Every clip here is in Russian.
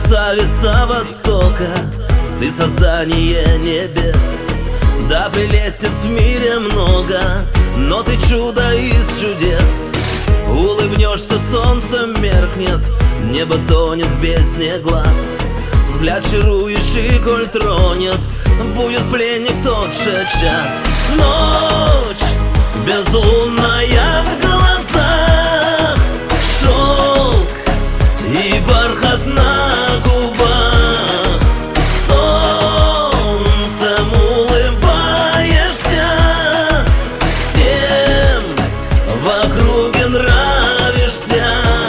красавица Востока, ты создание небес. Да, прелестниц в мире много, но ты чудо из чудес. Улыбнешься, солнце меркнет, небо тонет в бездне глаз. Взгляд чарующий, коль тронет, будет пленник тот же час. Ночь безлунная в глазах, шелк и бархат на губах. Солнцем улыбаешься, всем в округе нравишься.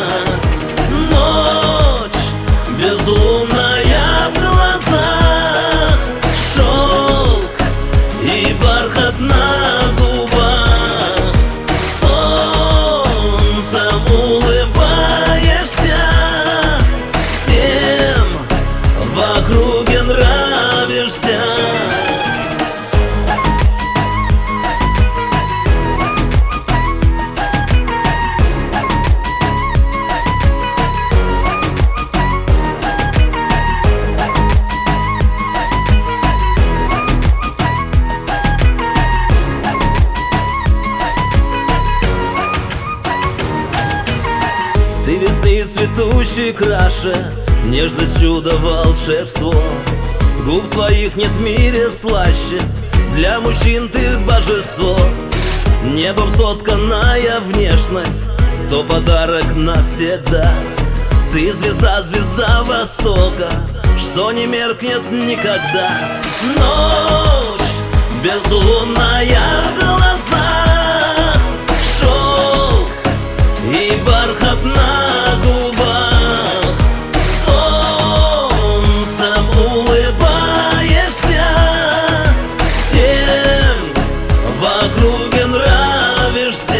Ночь безлунная в глазах, шелк и бархат на губах. Солнцем улыбаешься, всем в округе нравишься. Ты весны цветущей краше, нежность, чудо, волшебство. Губ твоих нет в мире слаще, для мужчин ты божество. Небом сотканная внешность, то подарок навсегда. Ты звезда, звезда Востока, что не меркнет никогда. Ночь безлунная в глазах, шелк и бархат на губах. Солнцем улыбаешься, всем в округе нравишься.